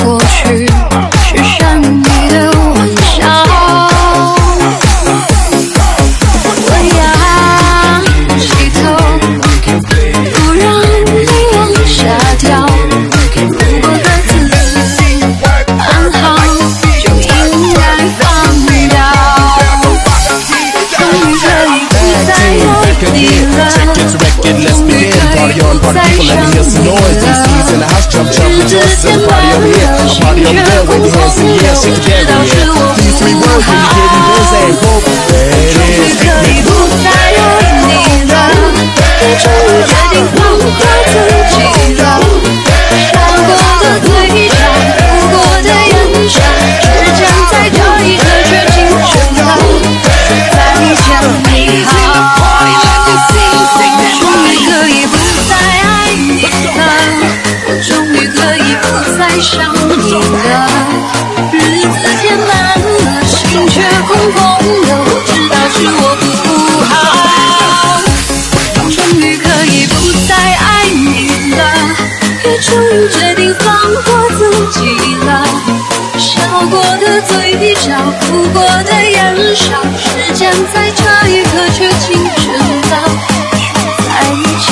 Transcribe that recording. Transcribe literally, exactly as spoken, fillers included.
过去，是善意的玩笑。我要起头，不让你往下掉。如果的自己安好，就应该放掉。终于可以不再有你了，终于可以不再想你了。日子渐慢了，心却空空的，我知道是我不好。终于可以不再爱你了，也终于决定放过自己了。笑过的嘴角，哭过的眼角，时间在这一刻却静止了，再见美好。终于可以不再爱你了，终于可以不再想你了。日子渐慢了，心却空空的，我知道是我不好。终于可以不再爱你了，也终于决定放过自己了。笑过的嘴角，哭过的眼梢，时间在这一刻却静止了，再见。